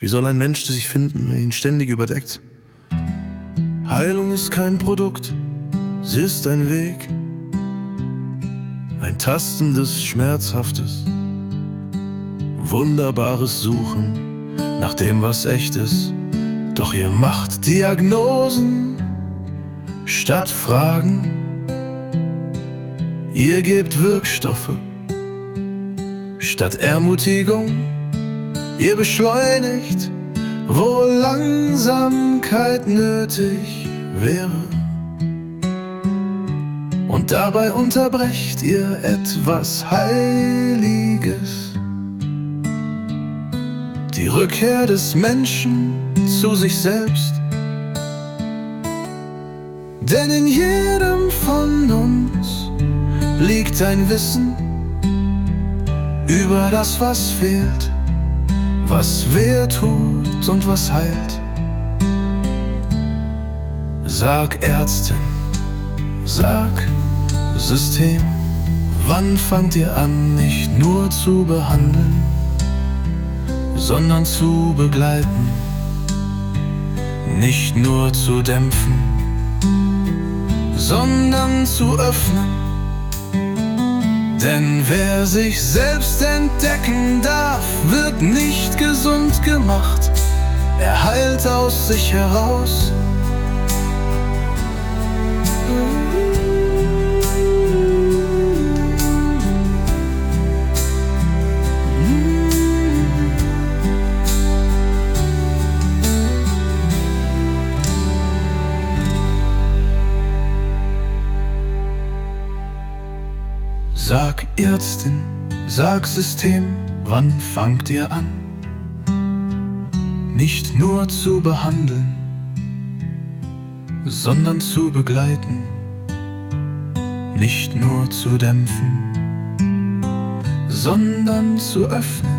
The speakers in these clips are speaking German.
Wie soll ein Mensch sich finden, der ihn ständig überdeckt? Heilung ist kein Produkt, sie ist ein Weg. Ein tastendes, schmerzhaftes, wunderbares Suchen nach dem, was echt ist. Doch ihr macht Diagnosen statt Fragen. Ihr gebt Wirkstoffe statt Ermutigung. Ihr beschleunigt, wo Langsamkeit nötig wäre. Und dabei unterbrecht ihr etwas Heiliges. Die Rückkehr des Menschen zu sich selbst. Denn in jedem von uns liegt ein Wissen über das, was fehlt, was weh tut und was heilt. Sag Ärztin, sag System, wann fangt ihr an, nicht nur zu behandeln, sondern zu begleiten, nicht nur zu dämpfen, sondern zu öffnen. Denn wer sich selbst entdecken darf, wird nicht gesund gemacht. Er heilt aus sich heraus. Sag Ärztin, sag System, wann fangt ihr an? Nicht nur zu behandeln, sondern zu begleiten, nicht nur zu dämpfen, sondern zu öffnen.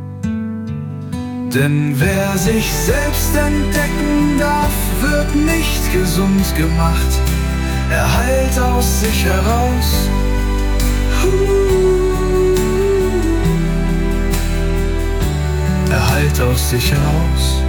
Denn wer sich selbst entdecken darf, wird nicht gesund gemacht. Er heilt aus sich heraus. Er heilt aus sich heraus.